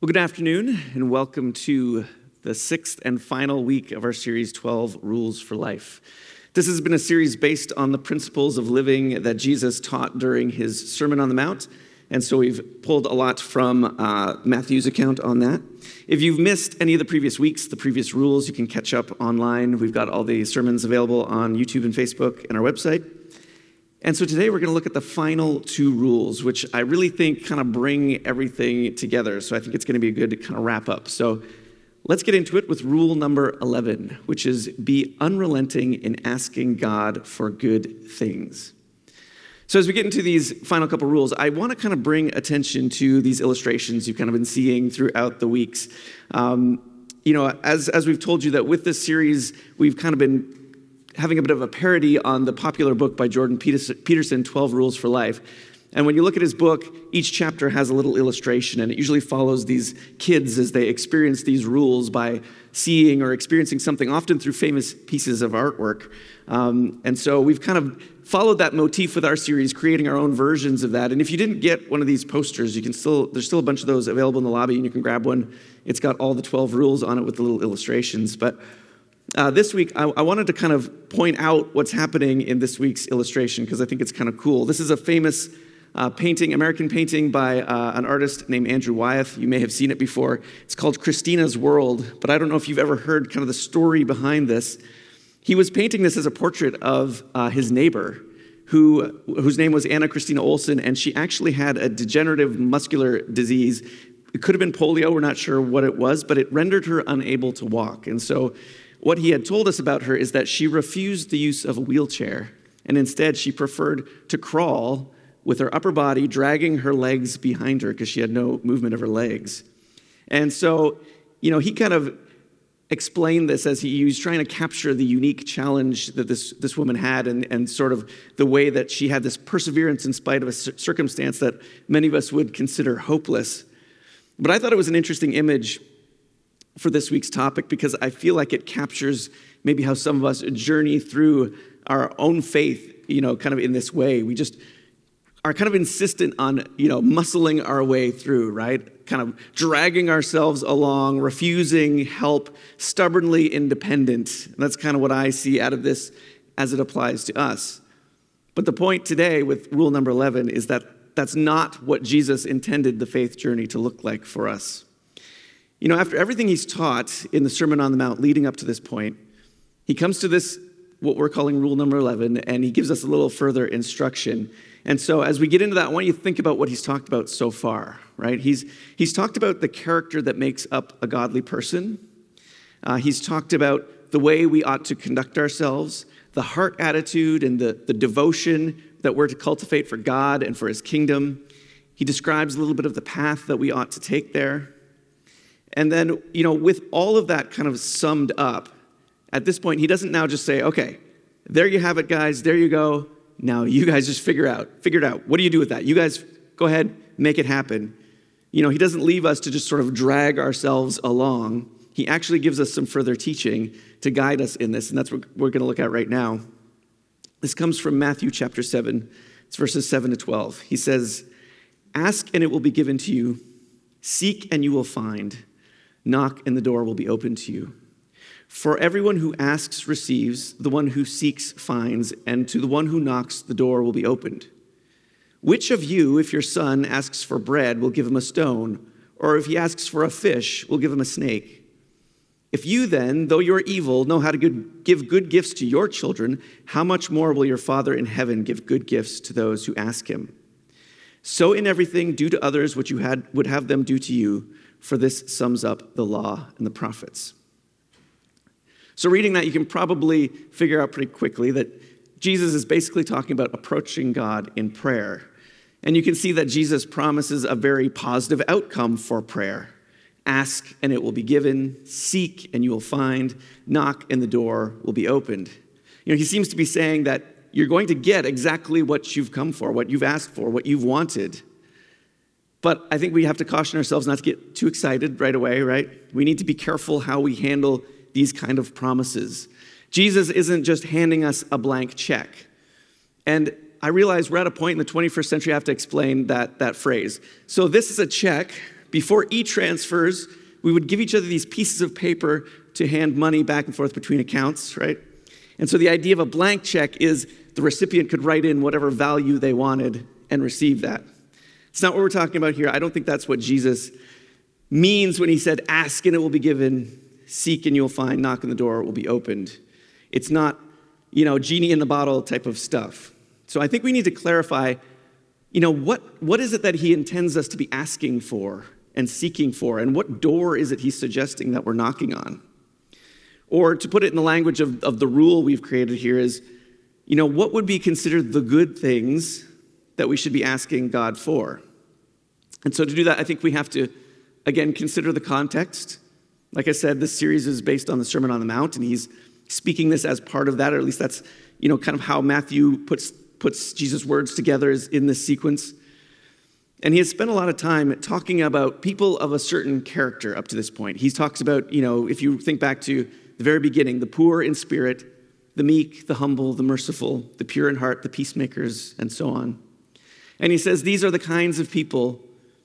Well, good afternoon, and welcome to the sixth and final week of our series, 12 Rules for Life. This has been a series based on the principles of living that Jesus taught during his Sermon on the Mount, and so we've pulled a lot from Matthew's account on that. If you've missed any of the previous weeks, the previous rules, you can catch up online. We've got all the sermons available on YouTube and Facebook and our website. And so today we're going to look at the final two rules, which I really think kind of bring everything together. So I think it's going to be a good kind of wrap up. So let's get into it with rule number 11, which is be unrelenting in asking God for good things. So as we get into these final couple rules, I want to kind of bring attention to these illustrations you've kind of been seeing throughout the weeks. As we've told you that with this series, we've kind of been having a bit of a parody on the popular book by Jordan Peterson, 12 Rules for Life. And when you look at his book, each chapter has a little illustration, and it usually follows these kids as they experience these rules by seeing or experiencing something, often through famous pieces of artwork. And so we've kind of followed that motif with our series, creating our own versions of that. And if you didn't get one of these posters, there's still a bunch of those available in the lobby, and you can grab one. It's got all the 12 rules on it with the little illustrations. But this week, I wanted to kind of point out what's happening in this week's illustration because I think it's kind of cool. This is a famous American painting by an artist named Andrew Wyeth. You may have seen it before. It's called Christina's World, but I don't know if you've ever heard kind of the story behind this. He was painting this as a portrait of his neighbor, whose name was Anna Christina Olsen, and she actually had a degenerative muscular disease. It could have been polio, we're not sure what it was, but it rendered her unable to walk. And so what he had told us about her is that she refused the use of a wheelchair, and instead she preferred to crawl with her upper body dragging her legs behind her because she had no movement of her legs. And so, he kind of explained this as he was trying to capture the unique challenge that this woman had and sort of the way that she had this perseverance in spite of a circumstance that many of us would consider hopeless. But I thought it was an interesting image for this week's topic because I feel like it captures maybe how some of us journey through our own faith, kind of in this way. We just are kind of insistent on, muscling our way through, right? Kind of dragging ourselves along, refusing help, stubbornly independent. And that's kind of what I see out of this as it applies to us. But the point today with rule number 11 is that that's not what Jesus intended the faith journey to look like for us. After everything he's taught in the Sermon on the Mount leading up to this point, he comes to this, what we're calling rule number 11, and he gives us a little further instruction. And so as we get into that, I want you to think about what he's talked about so far, right? He's talked about the character that makes up a godly person. He's talked about the way we ought to conduct ourselves, the heart attitude and the devotion that we're to cultivate for God and for his kingdom. He describes a little bit of the path that we ought to take there. And then, with all of that kind of summed up, at this point, he doesn't now just say, okay, there you have it, guys, there you go. Now you guys just figure it out. What do you do with that? You guys go ahead, make it happen. He doesn't leave us to just sort of drag ourselves along. He actually gives us some further teaching to guide us in this, and that's what we're going to look at right now. This comes from Matthew chapter 7. It's verses 7 to 12. He says, "Ask and it will be given to you. Seek and you will find. Knock and the door will be opened to you. For everyone who asks receives, the one who seeks finds, and to the one who knocks the door will be opened. Which of you, if your son asks for bread, will give him a stone, or if he asks for a fish, will give him a snake? If you then, though you are evil, know how to give good gifts to your children, how much more will your Father in heaven give good gifts to those who ask him? So in everything, do to others what you would have them do to you, for this sums up the law and the prophets." So reading that, you can probably figure out pretty quickly that Jesus is basically talking about approaching God in prayer. And you can see that Jesus promises a very positive outcome for prayer. Ask and it will be given, seek and you will find, knock and the door will be opened. He seems to be saying that you're going to get exactly what you've come for, what you've asked for, what you've wanted. But I think we have to caution ourselves not to get too excited right away, right? We need to be careful how we handle these kind of promises. Jesus isn't just handing us a blank check. And I realize we're at a point in the 21st century I have to explain that phrase. So this is a check, before e-transfers, we would give each other these pieces of paper to hand money back and forth between accounts, right? And so the idea of a blank check is the recipient could write in whatever value they wanted and receive that. It's not what we're talking about here. I don't think that's what Jesus means when he said, ask and it will be given, seek and you'll find, knock on the door, it will be opened. It's not, genie in the bottle type of stuff. So I think we need to clarify, what is it that he intends us to be asking for and seeking for, and what door is it he's suggesting that we're knocking on? Or to put it in the language of the rule we've created here is, what would be considered the good things that we should be asking God for? And so to do that, I think we have to, again, consider the context. Like I said, this series is based on the Sermon on the Mount, and he's speaking this as part of that, or at least that's, kind of how Matthew puts Jesus' words together is in this sequence. And he has spent a lot of time talking about people of a certain character up to this point. He talks about, if you think back to the very beginning, the poor in spirit, the meek, the humble, the merciful, the pure in heart, the peacemakers, and so on. And he says these are the kinds of people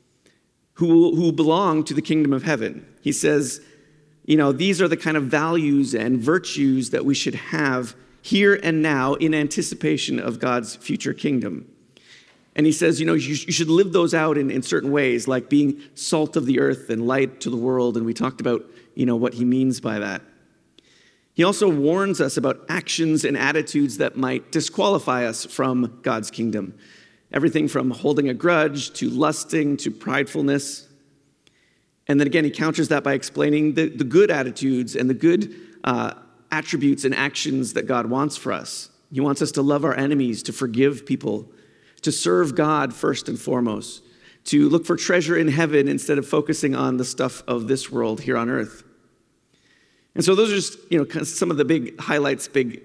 who belong to the kingdom of heaven. He says, these are the kind of values and virtues that we should have here and now in anticipation of God's future kingdom. And he says, you should live those out in certain ways, like being salt of the earth and light to the world. And we talked about, what he means by that. He also warns us about actions and attitudes that might disqualify us from God's kingdom. Everything from holding a grudge to lusting to pridefulness. And then again, he counters that by explaining the good attitudes and the good attributes and actions that God wants for us. He wants us to love our enemies, to forgive people, to serve God first and foremost, to look for treasure in heaven instead of focusing on the stuff of this world here on earth. And so those are just, kind of some of the big highlights, big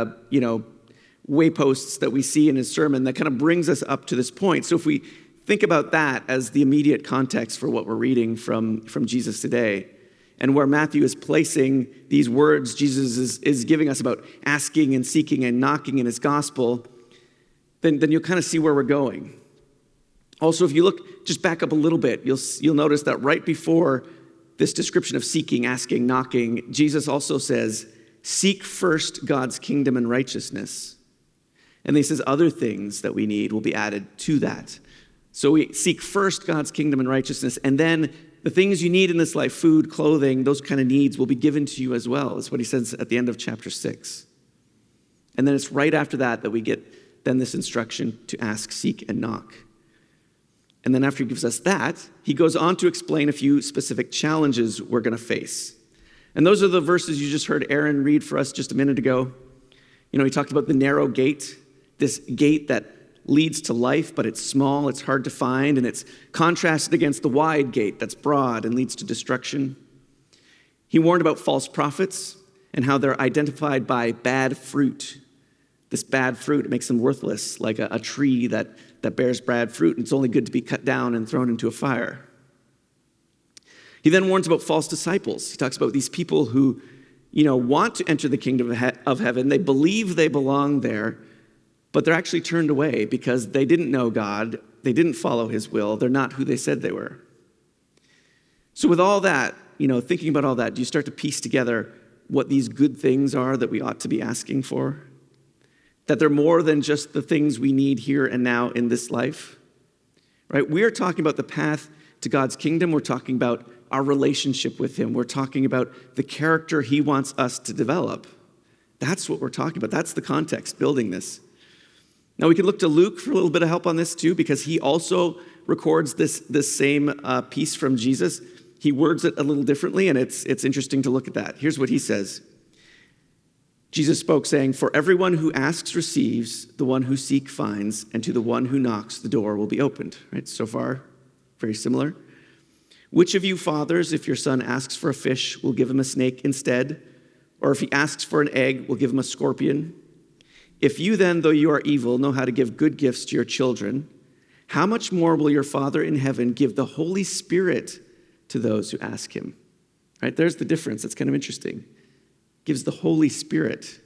wayposts that we see in his sermon that kind of brings us up to this point. So if we think about that as the immediate context for what we're reading from Jesus today, and where Matthew is placing these words Jesus is giving us about asking and seeking and knocking in his gospel, then you'll kind of see where we're going. Also, if you look, just back up a little bit, you'll notice that right before this description of seeking, asking, knocking, Jesus also says, seek first God's kingdom and righteousness. And he says other things that we need will be added to that. So we seek first God's kingdom and righteousness, and then the things you need in this life, food, clothing, those kind of needs will be given to you as well. That's what he says at the end of chapter 6. And then it's right after that we get then this instruction to ask, seek, and knock. And then after he gives us that, he goes on to explain a few specific challenges we're going to face. And those are the verses you just heard Aaron read for us just a minute ago. He talked about the narrow gate, this gate that leads to life, but it's small, it's hard to find, and it's contrasted against the wide gate that's broad and leads to destruction. He warned about false prophets and how they're identified by bad fruit. This bad fruit, it makes them worthless, like a tree that bears bad fruit, and it's only good to be cut down and thrown into a fire. He then warns about false disciples. He talks about these people who, want to enter the kingdom of heaven. They believe they belong there, but they're actually turned away because they didn't know God. They didn't follow his will. They're not who they said they were. So with all that, thinking about all that, do you start to piece together what these good things are that we ought to be asking for? That they're more than just the things we need here and now in this life, right? We are talking about the path to God's kingdom. We're talking about our relationship with him. We're talking about the character he wants us to develop. That's what we're talking about. That's the context building this. Now, we can look to Luke for a little bit of help on this too, because he also records this same piece from Jesus. He words it a little differently, and it's interesting to look at that. Here's what he says. Jesus spoke, saying, "For everyone who asks receives, the one who seeks finds, and to the one who knocks the door will be opened." Right? So far, very similar. "Which of you fathers, if your son asks for a fish, will give him a snake instead? Or if he asks for an egg, will give him a scorpion? If you then, though you are evil, know how to give good gifts to your children, how much more will your Father in heaven give the Holy Spirit to those who ask him?" Right? There's the difference. That's kind of interesting. Gives the Holy Spirit.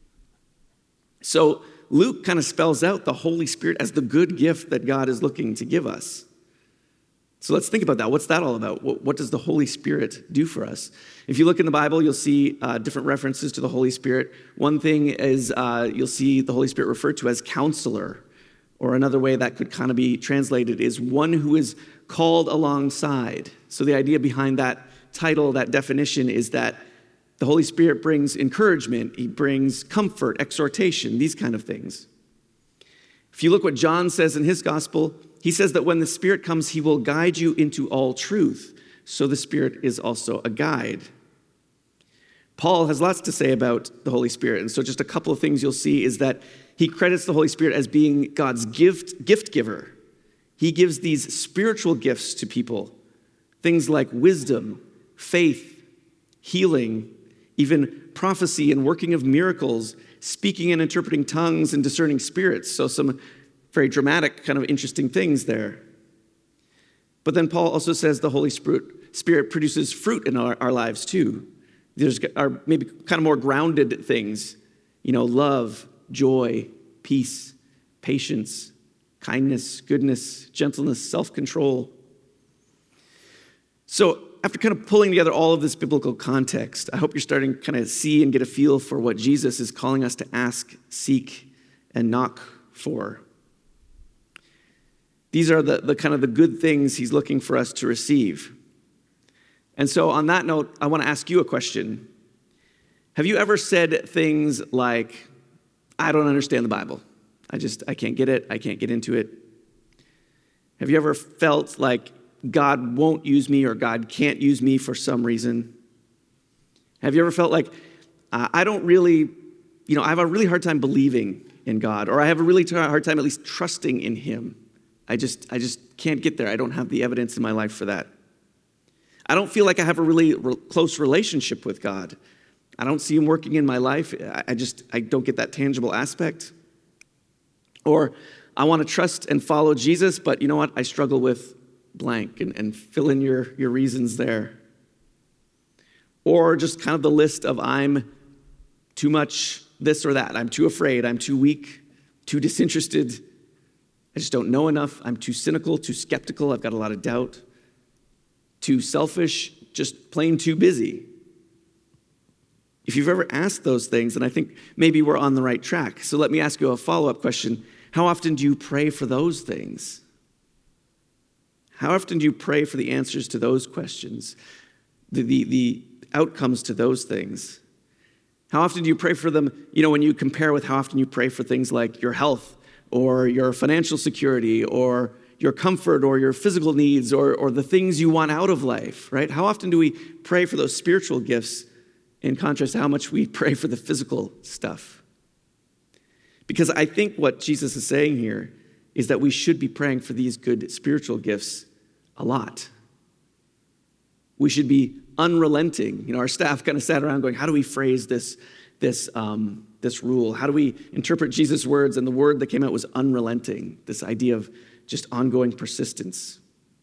So Luke kind of spells out the Holy Spirit as the good gift that God is looking to give us. So let's think about that. What's that all about? What does the Holy Spirit do for us? If you look in the Bible, you'll see different references to the Holy Spirit. One thing is you'll see the Holy Spirit referred to as counselor, or another way that could kind of be translated is one who is called alongside. So the idea behind that title, that definition, is that the Holy Spirit brings encouragement, he brings comfort, exhortation, these kind of things. If you look what John says in his gospel, he says that when the Spirit comes, he will guide you into all truth. So the Spirit is also a guide. Paul has lots to say about the Holy Spirit. And so just a couple of things you'll see is that he credits the Holy Spirit as being God's gift giver. He gives these spiritual gifts to people. Things like wisdom, faith, healing, even prophecy and working of miracles, speaking and interpreting tongues and discerning spirits. So some very dramatic, kind of interesting things there. But then Paul also says the Holy Spirit produces fruit in our lives too. There's maybe kind of more grounded things, love, joy, peace, patience, kindness, goodness, gentleness, self-control. So after kind of pulling together all of this biblical context, I hope you're starting to kind of see and get a feel for what Jesus is calling us to ask, seek, and knock for. These are the kind of the good things he's looking for us to receive. And so on that note, I want to ask you a question. Have you ever said things like, I don't understand the Bible. I can't get it. I can't get into it. Have you ever felt like God won't use me or God can't use me for some reason? Have you ever felt like, I don't really, I have a really hard time believing in God, or I have a really hard time at least trusting in him. I just can't get there. I don't have the evidence in my life for that. I don't feel like I have a really close relationship with God. I don't see him working in my life. I don't get that tangible aspect. Or I want to trust and follow Jesus, but you know what? I struggle with blank, and fill in your reasons there. Or just kind of the list of I'm too much this or that. I'm too afraid. I'm too weak, too disinterested. I just don't know enough. I'm too cynical, too skeptical. I've got a lot of doubt. Too selfish, just plain too busy. If you've ever asked those things, then I think maybe we're on the right track. So let me ask you a follow-up question. How often do you pray for those things? How often do you pray for the answers to those questions, the outcomes to those things? How often do you pray for them, when you compare with how often you pray for things like your health or your financial security or your comfort or your physical needs or the things you want out of life, right? How often do we pray for those spiritual gifts in contrast to how much we pray for the physical stuff? Because I think what Jesus is saying here is that we should be praying for these good spiritual gifts a lot. We should be unrelenting. Our staff kind of sat around going, how do we phrase this rule? How do we interpret Jesus' words? And the word that came out was unrelenting, this idea of just ongoing persistence.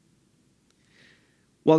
While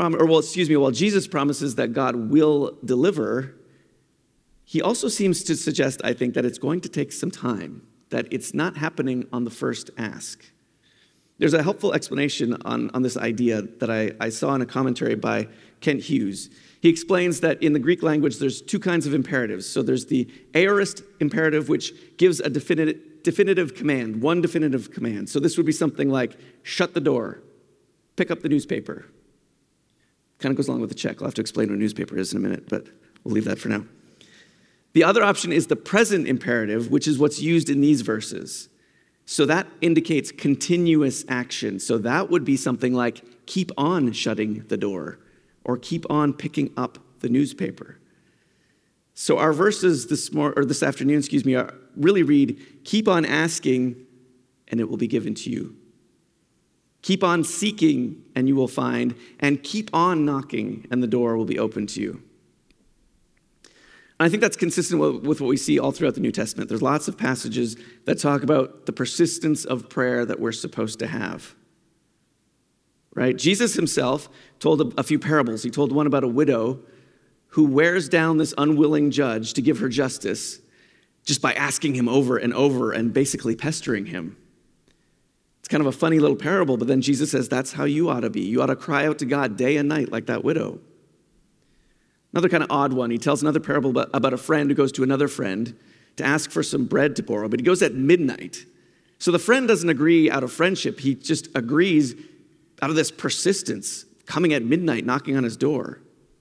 Jesus promises that God will deliver, he also seems to suggest, I think, that it's going to take some time, that it's not happening on the first ask. There's a helpful explanation on this idea that I saw in a commentary by Kent Hughes. He explains that in the Greek language, there's two kinds of imperatives. So there's the aorist imperative, which gives a definitive command, one definitive command. So this would be something like, shut the door, pick up the newspaper. Kind of goes along with the check. I'll have to explain what a newspaper is in a minute, but we'll leave that for now. The other option is the present imperative, which is what's used in these verses. So that indicates continuous action. So that would be something like, keep on shutting the door, or keep on picking up the newspaper. So our verses this afternoon, really read, keep on asking, and it will be given to you. Keep on seeking, and you will find, and keep on knocking, and the door will be open to you. And I think that's consistent with what we see all throughout the New Testament. There's lots of passages that talk about the persistence of prayer that we're supposed to have. Right? Jesus himself told a few parables. He told one about a widow who wears down this unwilling judge to give her justice just by asking him over and over and basically pestering him. It's kind of a funny little parable, but then Jesus says that's how you ought to be. You ought to cry out to God day and night like that widow. Another kind of odd one, he tells another parable about a friend who goes to another friend to ask for some bread to borrow, but he goes at midnight. So the friend doesn't agree out of friendship. He just agrees out of this persistence, coming at midnight, knocking on his door.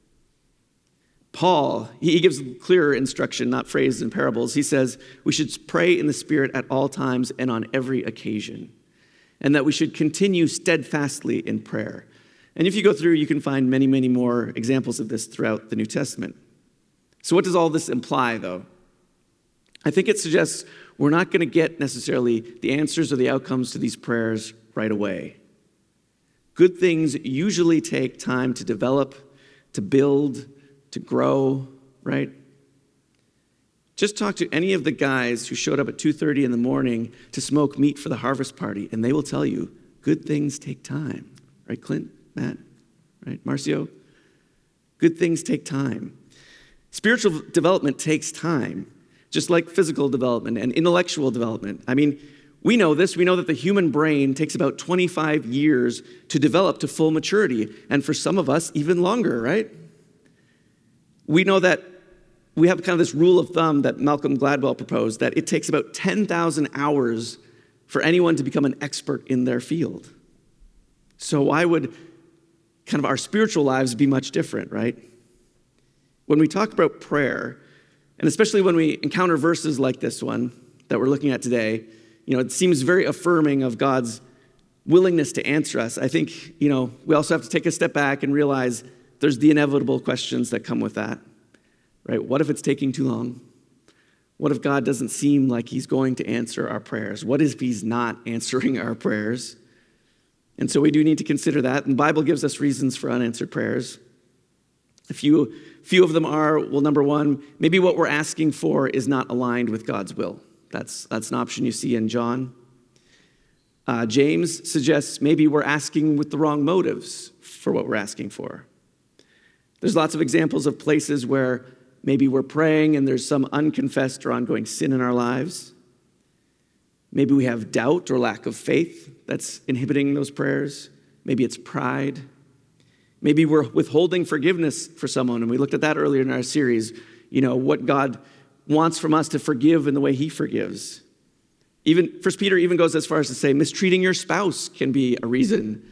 Paul, he gives clearer instruction, not phrased in parables. He says we should pray in the Spirit at all times and on every occasion, and that we should continue steadfastly in prayer. And if you go through, you can find many, many more examples of this throughout the New Testament. So what does all this imply, though? I think it suggests we're not going to get necessarily the answers or the outcomes to these prayers right away. Good things usually take time to develop, to build, to grow, right? Just talk to any of the guys who showed up at 2:30 in the morning to smoke meat for the harvest party, and they will tell you, good things take time. Right, Clint, Matt, right, Marcio? Good things take time. Spiritual development takes time, just like physical development and intellectual development. I mean, we know this. We know that the human brain takes about 25 years to develop to full maturity, and for some of us, even longer, right? We know that we have kind of this rule of thumb that Malcolm Gladwell proposed, that it takes about 10,000 hours for anyone to become an expert in their field. So why would kind of our spiritual lives be much different, right? When we talk about prayer, and especially when we encounter verses like this one that we're looking at today, it seems very affirming of God's willingness to answer us. I think, we also have to take a step back and realize there's the inevitable questions that come with that, right? What if it's taking too long? What if God doesn't seem like he's going to answer our prayers? What if he's not answering our prayers? And so we do need to consider that. And the Bible gives us reasons for unanswered prayers. A few of them are, well, number one, maybe what we're asking for is not aligned with God's will. That's an option you see in John. James suggests maybe we're asking with the wrong motives for what we're asking for. There's lots of examples of places where maybe we're praying and there's some unconfessed or ongoing sin in our lives. Maybe we have doubt or lack of faith that's inhibiting those prayers. Maybe it's pride. Maybe we're withholding forgiveness for someone, and we looked at that earlier in our series, what God wants from us to forgive in the way he forgives. Even 1 Peter even goes as far as to say mistreating your spouse can be a reason.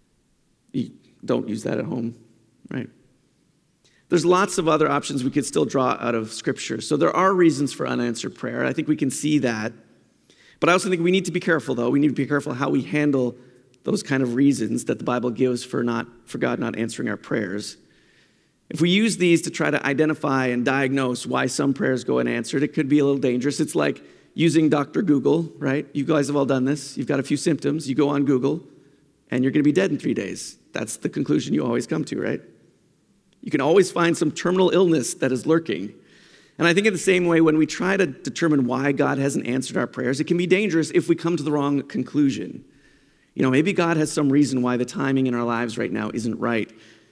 You don't use that at home, right? There's lots of other options we could still draw out of Scripture. So there are reasons for unanswered prayer. I think we can see that. But I also think we need to be careful, though. We need to be careful how we handle those kind of reasons that the Bible gives for God not answering our prayers. If we use these to try to identify and diagnose why some prayers go unanswered, it could be a little dangerous. It's like using Dr. Google, right? You guys have all done this. You've got a few symptoms. You go on Google, and you're going to be dead in 3 days. That's the conclusion you always come to, right? You can always find some terminal illness that is lurking. And I think in the same way, when we try to determine why God hasn't answered our prayers, it can be dangerous if we come to the wrong conclusion. Maybe God has some reason why the timing in our lives right now isn't right.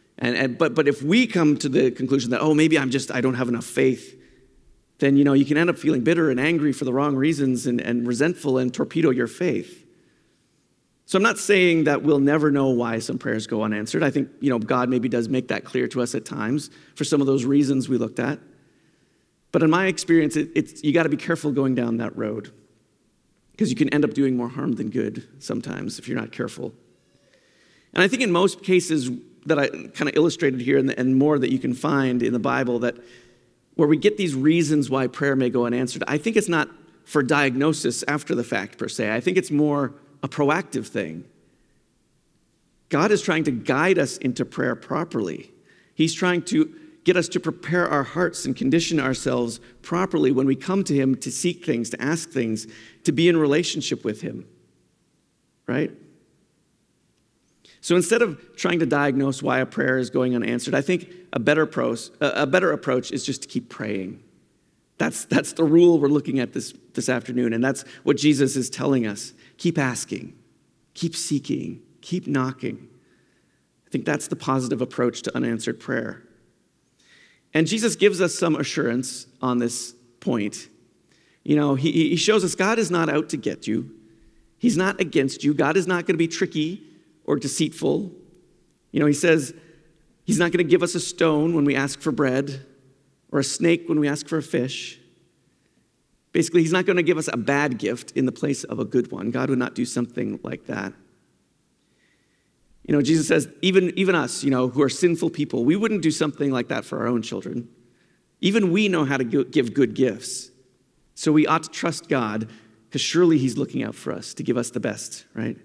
But if we come to the conclusion that, maybe I don't have enough faith, then, you can end up feeling bitter and angry for the wrong reasons and resentful and torpedo your faith. So I'm not saying that we'll never know why some prayers go unanswered. I think, God maybe does make that clear to us at times for some of those reasons we looked at. But in my experience, you got to be careful going down that road because you can end up doing more harm than good sometimes if you're not careful. And I think in most cases that I kind of illustrated here and more that you can find in the Bible, that where we get these reasons why prayer may go unanswered, I think it's not for diagnosis after the fact per se. I think it's more a proactive thing. God is trying to guide us into prayer properly. He's trying to get us to prepare our hearts and condition ourselves properly when we come to him to seek things, to ask things, to be in relationship with him, right? So instead of trying to diagnose why a prayer is going unanswered, I think a better approach is just to keep praying. That's the rule we're looking at this afternoon, and that's what Jesus is telling us. Keep asking, keep seeking, keep knocking. I think that's the positive approach to unanswered prayer. And Jesus gives us some assurance on this point. He shows us God is not out to get you. He's not against you. God is not going to be tricky or deceitful. He says he's not going to give us a stone when we ask for bread or a snake when we ask for a fish. Basically, he's not going to give us a bad gift in the place of a good one. God would not do something like that. Jesus says, even us, who are sinful people, we wouldn't do something like that for our own children. Even we know how to give good gifts. So we ought to trust God, because surely he's looking out for us to give us the best, right?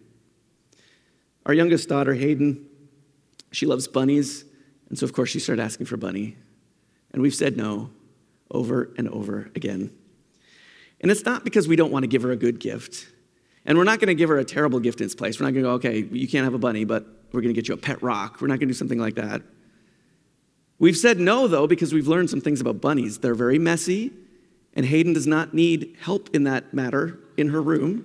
Our youngest daughter, Hayden, she loves bunnies. And so, of course, she started asking for Bunny. And we've said no over and over again. And it's not because we don't want to give her a good gift. And we're not going to give her a terrible gift in its place. We're not going to go, okay, you can't have a bunny, but we're going to get you a pet rock. We're not going to do something like that. We've said no, though, because we've learned some things about bunnies. They're very messy, and Hayden does not need help in that matter in her room.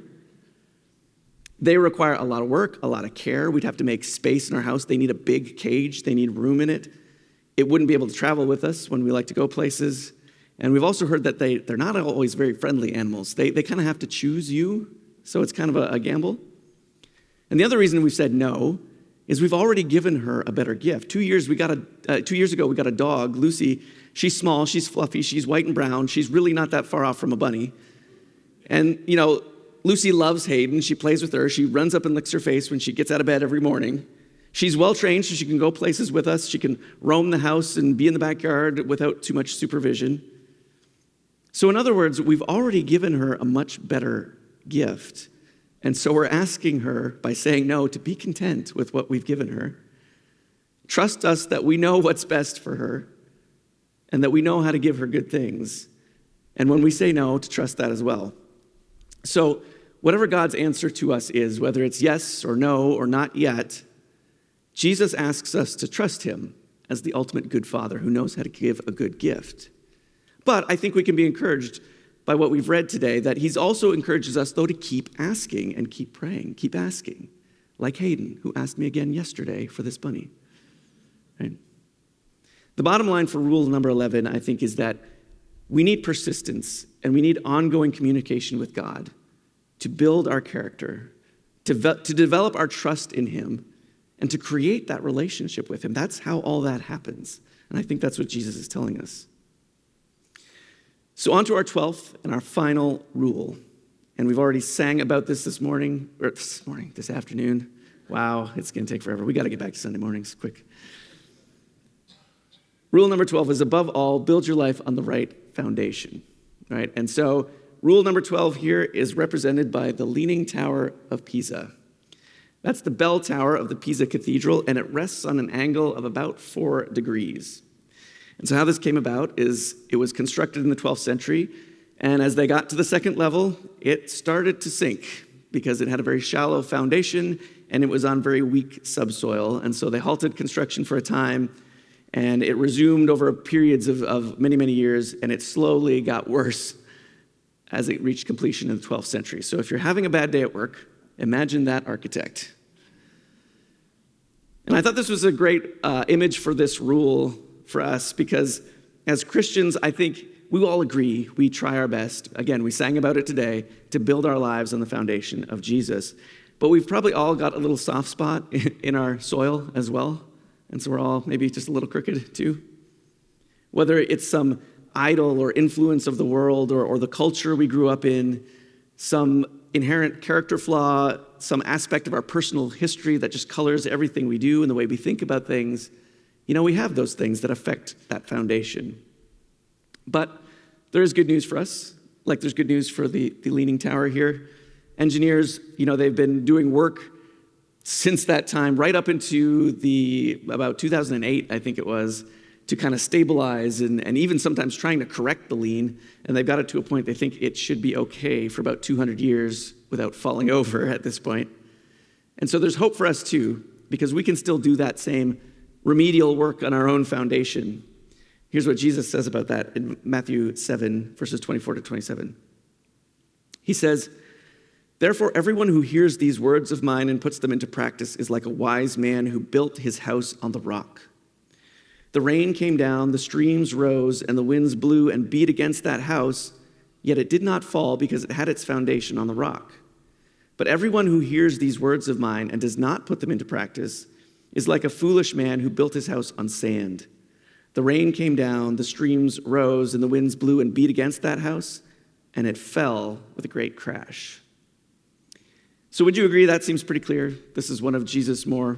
They require a lot of work, a lot of care. We'd have to make space in our house. They need a big cage. They need room in it. It wouldn't be able to travel with us when we like to go places. And we've also heard that they're not always very friendly animals. They kind of have to choose you, so it's kind of a gamble. And the other reason we've said no is we've already given her a better gift. 2 years ago, we got a dog, Lucy. She's small, she's fluffy, she's white and brown. She's really not that far off from a bunny. And, Lucy loves Hayden. She plays with her. She runs up and licks her face when she gets out of bed every morning. She's well-trained, so she can go places with us. She can roam the house and be in the backyard without too much supervision. So in other words, we've already given her a much better gift. And so we're asking her, by saying no, to be content with what we've given her. Trust us that we know what's best for her and that we know how to give her good things. And when we say no, to trust that as well. So whatever God's answer to us is, whether it's yes or no or not yet, Jesus asks us to trust him as the ultimate good father who knows how to give a good gift. But I think we can be encouraged by what we've read today, that he's also encourages us, though, to keep asking and keep praying, keep asking, like Hayden, who asked me again yesterday for this bunny. Right? The bottom line for rule number 11, I think, is that we need persistence and we need ongoing communication with God to build our character, to develop our trust in him, and to create that relationship with him. That's how all that happens. And I think that's what Jesus is telling us. So on to our 12th and our final rule. And we've already sang about this this afternoon. Wow, it's going to take forever. We got to get back to Sunday mornings quick. Rule number 12 is, above all, build your life on the right foundation. Right? And so rule number 12 here is represented by the Leaning Tower of Pisa. That's the bell tower of the Pisa Cathedral, and it rests on an angle of about 4 degrees. And so how this came about is it was constructed in the 12th century, and as they got to the second level, it started to sink because it had a very shallow foundation, and it was on very weak subsoil. And so they halted construction for a time, and it resumed over periods of many, many years, and it slowly got worse as it reached completion in the 12th century. So if you're having a bad day at work, imagine that architect. And I thought this was a great image for this rule for us, because as Christians, I think we all agree, we try our best. Again, we sang about it today, to build our lives on the foundation of Jesus. But we've probably all got a little soft spot in our soil as well. And so we're all maybe just a little crooked too. Whether it's some idol or influence of the world or the culture we grew up in, some inherent character flaw, some aspect of our personal history that just colors everything we do and the way we think about things. We have those things that affect that foundation. But there is good news for us, like there's good news for the Leaning Tower here. Engineers, they've been doing work since that time, right up into about 2008, I think it was, to kind of stabilize and even sometimes trying to correct the lean. And they've got it to a point they think it should be okay for about 200 years without falling over at this point. And so there's hope for us too, because we can still do that same remedial work on our own foundation. Here's what Jesus says about that in Matthew 7, verses 24 to 27. He says, "Therefore, everyone who hears these words of mine and puts them into practice is like a wise man who built his house on the rock. The rain came down, the streams rose, and the winds blew and beat against that house, yet it did not fall because it had its foundation on the rock. But everyone who hears these words of mine and does not put them into practice is like a foolish man who built his house on sand. The rain came down, the streams rose, and the winds blew and beat against that house, and it fell with a great crash. So would you agree that seems pretty clear? This is one of Jesus' more,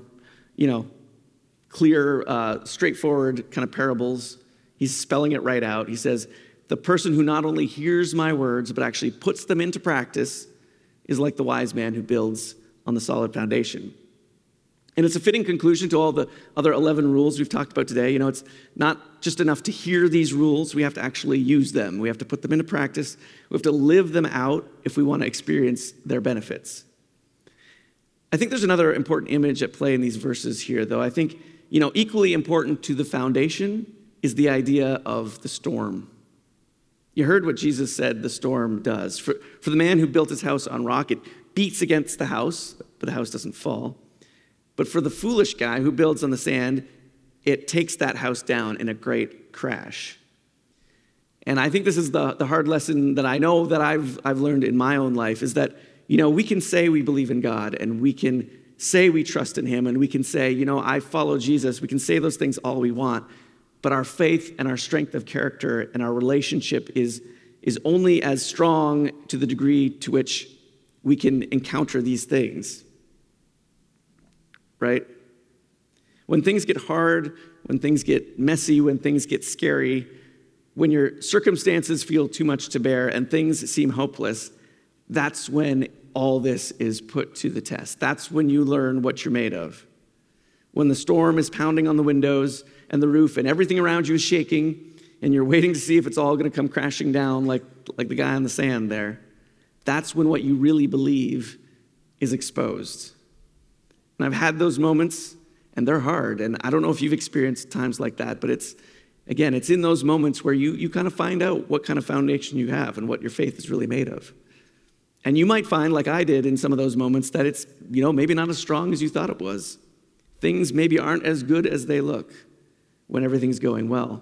clear, straightforward kind of parables. He's spelling it right out. He says, the person who not only hears my words, but actually puts them into practice is like the wise man who builds on the solid foundation. And it's a fitting conclusion to all the other 11 rules we've talked about today. It's not just enough to hear these rules. We have to actually use them. We have to put them into practice. We have to live them out if we want to experience their benefits. I think there's another important image at play in these verses here, though. I think, equally important to the foundation is the idea of the storm. You heard what Jesus said the storm does. For the man who built his house on rock, it beats against the house, but the house doesn't fall. But for the foolish guy who builds on the sand, it takes that house down in a great crash. And I think this is the hard lesson that I know that I've learned in my own life is that, we can say we believe in God and we can say we trust in him and we can say, I follow Jesus. We can say those things all we want. But our faith and our strength of character and our relationship is only as strong to the degree to which we can encounter these things. Right? When things get hard, when things get messy, when things get scary, when your circumstances feel too much to bear and things seem hopeless, that's when all this is put to the test. That's when you learn what you're made of. When the storm is pounding on the windows and the roof and everything around you is shaking and you're waiting to see if it's all going to come crashing down like the guy on the sand there, that's when what you really believe is exposed. And I've had those moments, and they're hard. And I don't know if you've experienced times like that, but it's in those moments where you kind of find out what kind of foundation you have and what your faith is really made of. And you might find, like I did in some of those moments, that it's, maybe not as strong as you thought it was. Things maybe aren't as good as they look when everything's going well.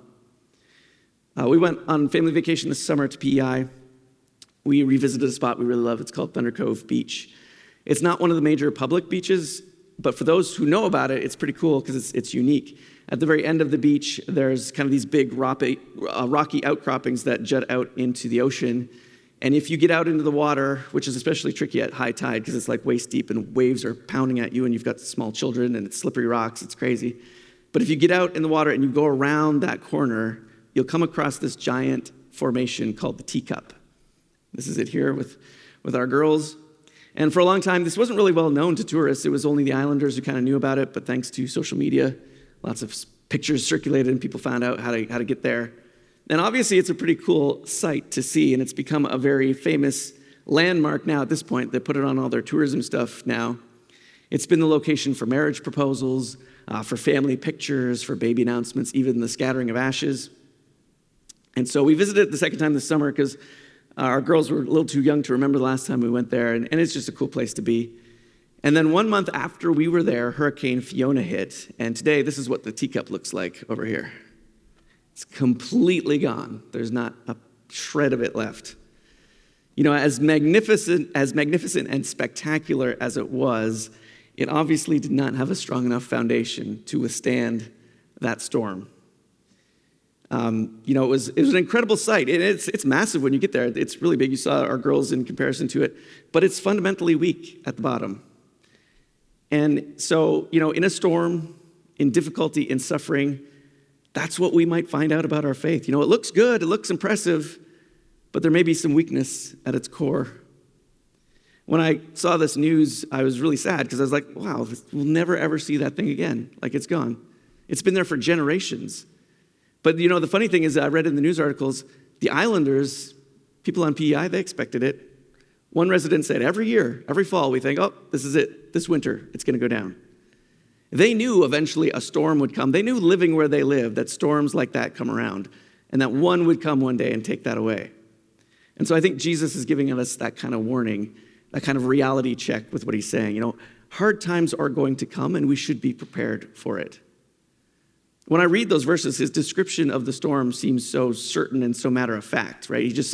We went on family vacation this summer to PEI. We revisited a spot we really love. It's called Thunder Cove Beach. It's not one of the major public beaches, but for those who know about it, it's pretty cool because it's unique. At the very end of the beach, there's kind of these big rocky outcroppings that jut out into the ocean. And if you get out into the water, which is especially tricky at high tide because it's like waist deep and waves are pounding at you and you've got small children and it's slippery rocks, it's crazy. But if you get out in the water and you go around that corner, you'll come across this giant formation called the Teacup. This is it here with our girls. And for a long time, this wasn't really well known to tourists. It was only the islanders who kind of knew about it, but thanks to social media, lots of pictures circulated and people found out how to get there. And obviously, it's a pretty cool sight to see, and it's become a very famous landmark now at this point. They put it on all their tourism stuff now. It's been the location for marriage proposals, for family pictures, for baby announcements, even the scattering of ashes. And so we visited it the second time this summer because our girls were a little too young to remember the last time we went there, and it's just a cool place to be. And then 1 month after we were there, Hurricane Fiona hit, and today this is what the Teacup looks like over here. It's completely gone. There's not a shred of it left. As magnificent and spectacular as it was, it obviously did not have a strong enough foundation to withstand that storm. It was an incredible sight. It's massive when you get there. It's really big. You saw our girls in comparison to it, but it's fundamentally weak at the bottom. And so, in a storm, in difficulty, in suffering, that's what we might find out about our faith. It looks good, it looks impressive, but there may be some weakness at its core. When I saw this news, I was really sad because I was like, wow, we'll never ever see that thing again. Like, it's gone. It's been there for generations. But, the funny thing is I read in the news articles, the islanders, people on PEI, they expected it. One resident said, every year, every fall, we think, oh, this is it. This winter, it's going to go down. They knew eventually a storm would come. They knew living where they lived that storms like that come around and that one would come one day and take that away. And so I think Jesus is giving us that kind of warning, that kind of reality check with what he's saying. Hard times are going to come and we should be prepared for it. When I read those verses, his description of the storm seems so certain and so matter of fact, right? He just says,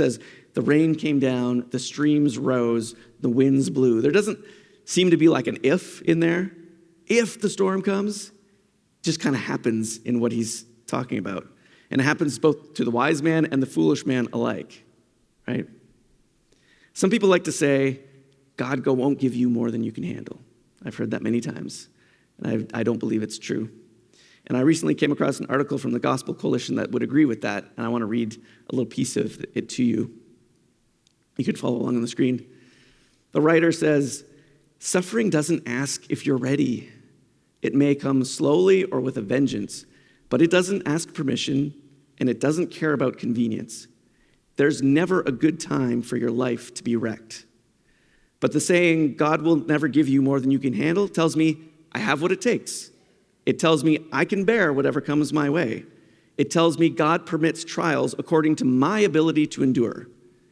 The rain came down, the streams rose, the winds blew. There doesn't seem to be like an if in there. If the storm comes, just kind of happens in what he's talking about. And it happens both to the wise man and the foolish man alike, right? Some people like to say, God won't give you more than you can handle. I've heard that many times, and I don't believe it's true. And I recently came across an article from the Gospel Coalition that would agree with that, and I want to read a little piece of it to you. You could follow along on the screen. The writer says, suffering doesn't ask if you're ready. It may come slowly or with a vengeance, but it doesn't ask permission, and it doesn't care about convenience. There's never a good time for your life to be wrecked. But the saying, God will never give you more than you can handle, tells me I have what it takes. It tells me I can bear whatever comes my way. It tells me God permits trials according to my ability to endure.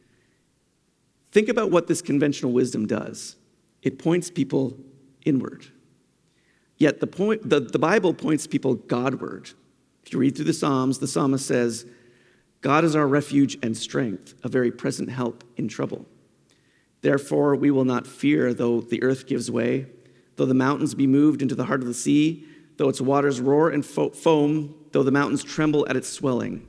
Think about what this conventional wisdom does. It points people inward. Yet the Bible points people Godward. If you read through the Psalms, the psalmist says, God is our refuge and strength, a very present help in trouble. Therefore, we will not fear, though the earth gives way, though the mountains be moved into the heart of the sea, though its waters roar and foam, though the mountains tremble at its swelling.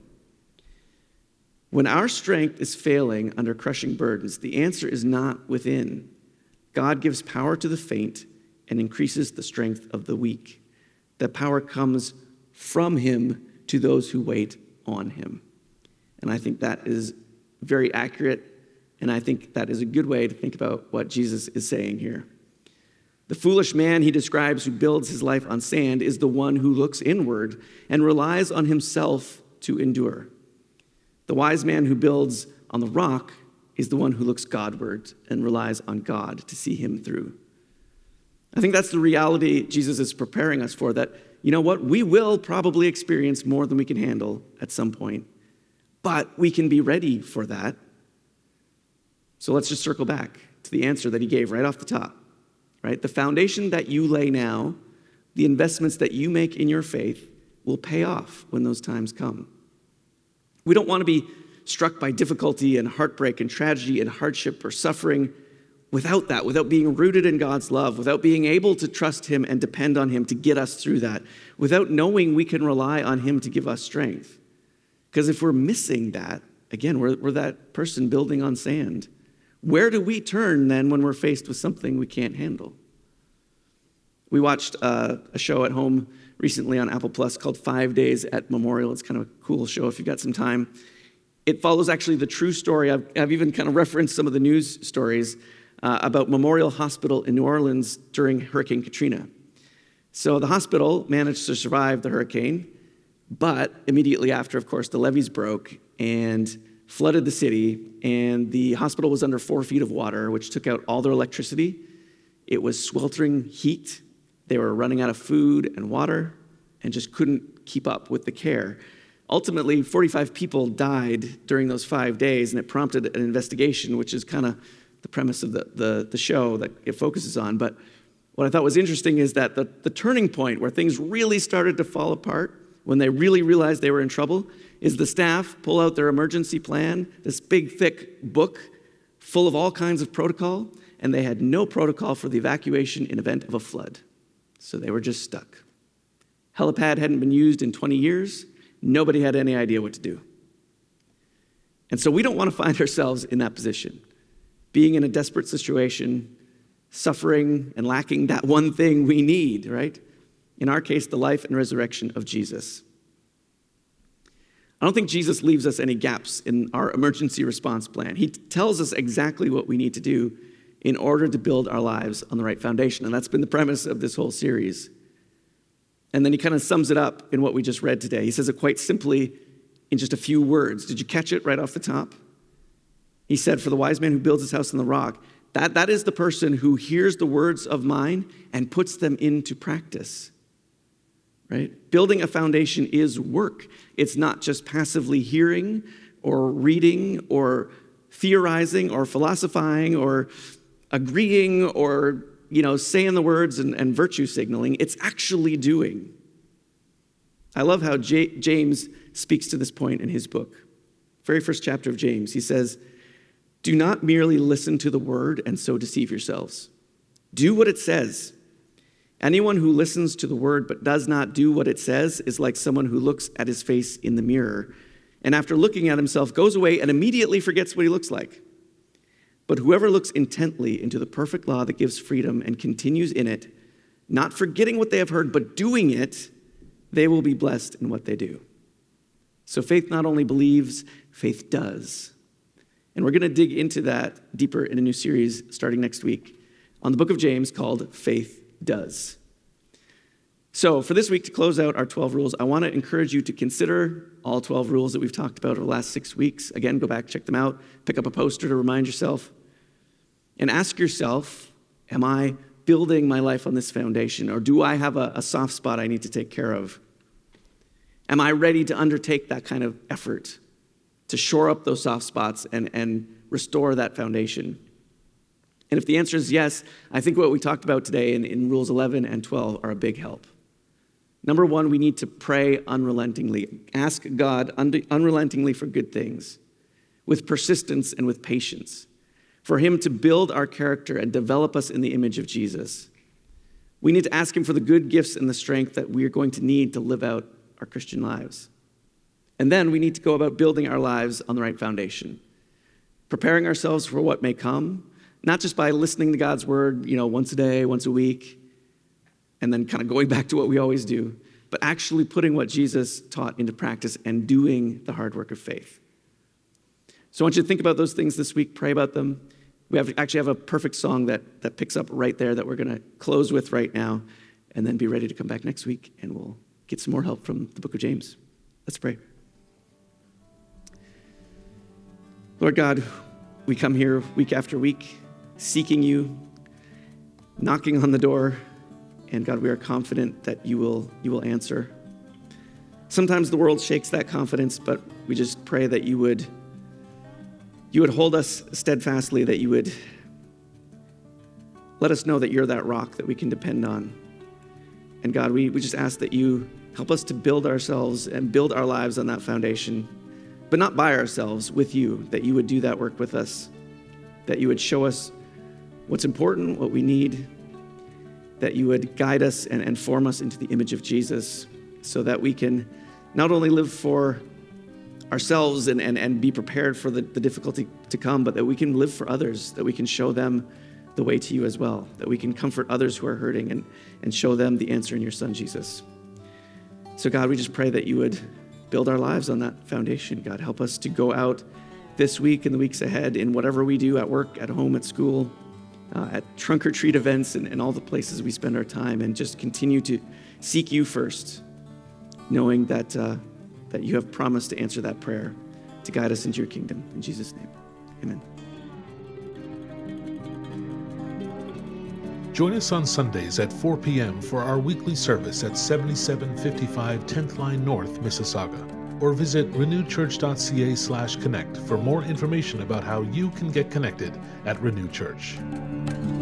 When our strength is failing under crushing burdens, the answer is not within. God gives power to the faint and increases the strength of the weak. That power comes from him to those who wait on him. And I think that is very accurate, and I think that is a good way to think about what Jesus is saying here. The foolish man he describes who builds his life on sand is the one who looks inward and relies on himself to endure. The wise man who builds on the rock is the one who looks Godward and relies on God to see him through. I think that's the reality Jesus is preparing us for, that, you know what, we will probably experience more than we can handle at some point, but we can be ready for that. So let's just circle back to the answer that he gave right off the top, right? The foundation that you lay now, the investments that you make in your faith will pay off when those times come. We don't want to be struck by difficulty and heartbreak and tragedy and hardship or suffering without that, without being rooted in God's love, without being able to trust him and depend on him to get us through that, without knowing we can rely on him to give us strength. Because if we're missing that, again, we're that person building on sand. Where do we turn then when we're faced with something we can't handle? We watched a show at home recently on Apple Plus called 5 Days at Memorial. It's kind of a cool show if you've got some time. It follows actually the true story. I've even kind of referenced some of the news stories about Memorial Hospital in New Orleans during Hurricane Katrina. So the hospital managed to survive the hurricane, but immediately after, of course, the levees broke and flooded the city, and the hospital was under 4 feet of water, which took out all their electricity. It was sweltering heat. They were running out of food and water and just couldn't keep up with the care. Ultimately, 45 people died during those 5 days, and it prompted an investigation, which is kind of the premise of the show that it focuses on. But what I thought was interesting is that the turning point where things really started to fall apart, when they really realized they were in trouble, is the staff pull out their emergency plan, this big, thick book full of all kinds of protocol, and they had no protocol for the evacuation in event of a flood. So they were just stuck. Helipad hadn't been used in 20 years. Nobody had any idea what to do. And so we don't want to find ourselves in that position, being in a desperate situation, suffering and lacking that one thing we need, right? In our case, the life and resurrection of Jesus. I don't think Jesus leaves us any gaps in our emergency response plan. He tells us exactly what we need to do in order to build our lives on the right foundation. And that's been the premise of this whole series. And then he kind of sums it up in what we just read today. He says it quite simply in just a few words. Did you catch it right off the top? He said, for the wise man who builds his house on the rock, that is the person who hears the words of mine and puts them into practice. Right? Building a foundation is work. It's not just passively hearing or reading or theorizing or philosophizing or agreeing or, saying the words and virtue signaling. It's actually doing. I love how James speaks to this point in his book. Very first chapter of James. He says, Do not merely listen to the word and so deceive yourselves. Do what it says. Anyone who listens to the word but does not do what it says is like someone who looks at his face in the mirror and after looking at himself goes away and immediately forgets what he looks like. But whoever looks intently into the perfect law that gives freedom and continues in it, not forgetting what they have heard but doing it, they will be blessed in what they do. So faith not only believes, faith does. And we're going to dig into that deeper in a new series starting next week on the book of James called Faith Does. So for this week, to close out our 12 rules, I want to encourage you to consider all 12 rules that we've talked about over the last 6 weeks. Again, go back, check them out, pick up a poster to remind yourself, and ask yourself, am I building my life on this foundation, or do I have a soft spot I need to take care of? Am I ready to undertake that kind of effort to shore up those soft spots and restore that foundation? And if the answer is yes, I think what we talked about today in Rules 11 and 12 are a big help. Number one, we need to pray unrelentingly. Ask God unrelentingly for good things, with persistence and with patience, for him to build our character and develop us in the image of Jesus. We need to ask him for the good gifts and the strength that we are going to need to live out our Christian lives. And then we need to go about building our lives on the right foundation, preparing ourselves for what may come, not just by listening to God's word, once a day, once a week, and then kind of going back to what we always do, but actually putting what Jesus taught into practice and doing the hard work of faith. So I want you to think about those things this week, pray about them. We actually have a perfect song that picks up right there that we're going to close with right now, and then be ready to come back next week, and we'll get some more help from the book of James. Let's pray. Lord God, we come here week after week, seeking you, knocking on the door, and God, we are confident that you will answer. Sometimes the world shakes that confidence, but we just pray that you would hold us steadfastly, that you would let us know that you're that rock that we can depend on. And God, we just ask that you help us to build ourselves and build our lives on that foundation, but not by ourselves, with you, that you would do that work with us, that you would show us what's important, what we need, that you would guide us and form us into the image of Jesus so that we can not only live for ourselves and be prepared for the difficulty to come, but that we can live for others, that we can show them the way to you as well, that we can comfort others who are hurting and show them the answer in your Son, Jesus. So God, we just pray that you would build our lives on that foundation. God, help us to go out this week and the weeks ahead in whatever we do at work, at home, at school, at trunk or treat events and all the places we spend our time, and just continue to seek you first, knowing that you have promised to answer that prayer, to guide us into your kingdom. In Jesus' name, amen. Join us on Sundays at 4 p.m. for our weekly service at 7755 10th Line North, Mississauga, or visit renewchurch.ca/connect for more information about how you can get connected at Renew Church.